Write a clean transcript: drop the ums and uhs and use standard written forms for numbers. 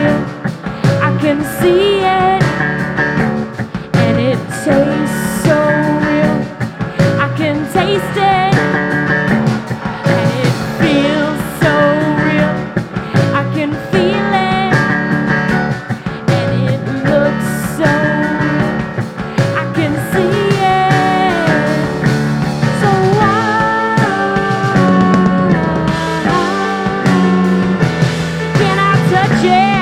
feel, I can see it, and it tastes so real. I can taste it.